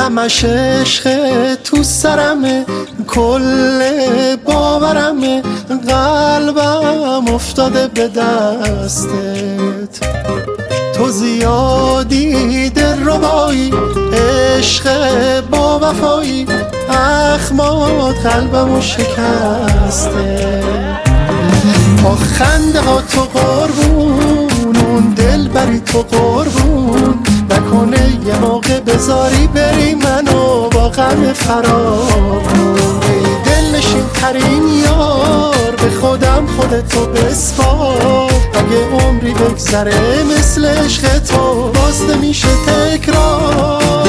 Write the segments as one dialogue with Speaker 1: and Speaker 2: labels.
Speaker 1: همش عشق تو سرمه، کل باورمه، قلبم افتاده به دستت. تو زیادی دلربایی، عشق با وفایی، اخمات قلبمو شکسته. با خنده ها تو قربون، اون دل بری تو قربون، نکنه یه موقع بذاری بری منو با غم فراقون. ای دل نشین ترین یار، به خودم خودتو بسپار. اگه عمری بگذره مثل عشق تو، باز نمیشه تکرار.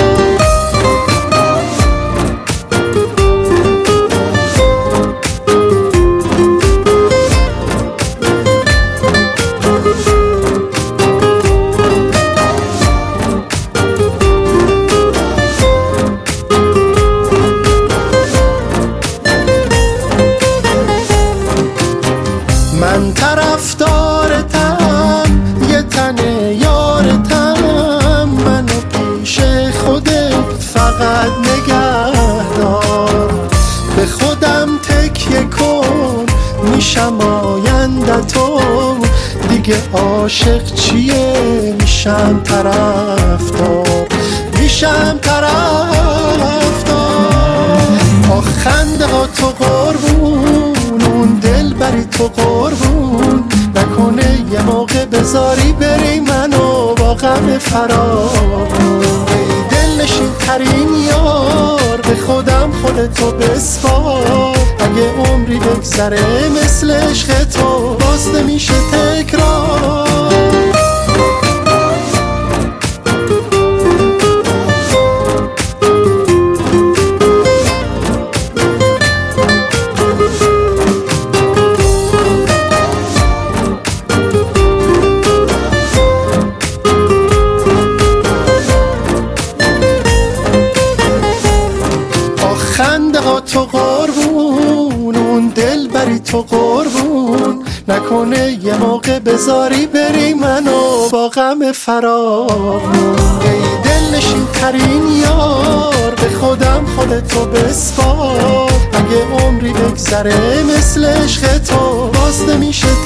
Speaker 1: من طرفدارتم، یه تنه یارتم، منو پیش خودت فقط نگه دار. به خودم تکیه کن، میشم آینده تو، دیگه عاشق چیه، میشم طرفدار، میشم طرفدار. با خنده ها تو قربون، اون دل بری تو قربون، نکنه یه موقع بذاری بری منو با غم فراقون. ای دل نشین ترین یار، به خودم خودتو بسپار. اگه عمری بگذره مثل عشق تو، باز نمیشه تکرار. خنده ها تو قربون، اون دل بری تو قربون، نکنه یه موقع بذاری بری منو با غم فراقون. ای دل نشین ترین یار، به خودم خودتو بسپار. اگه عمری بگذره مثل عشق تو، باز نمیشه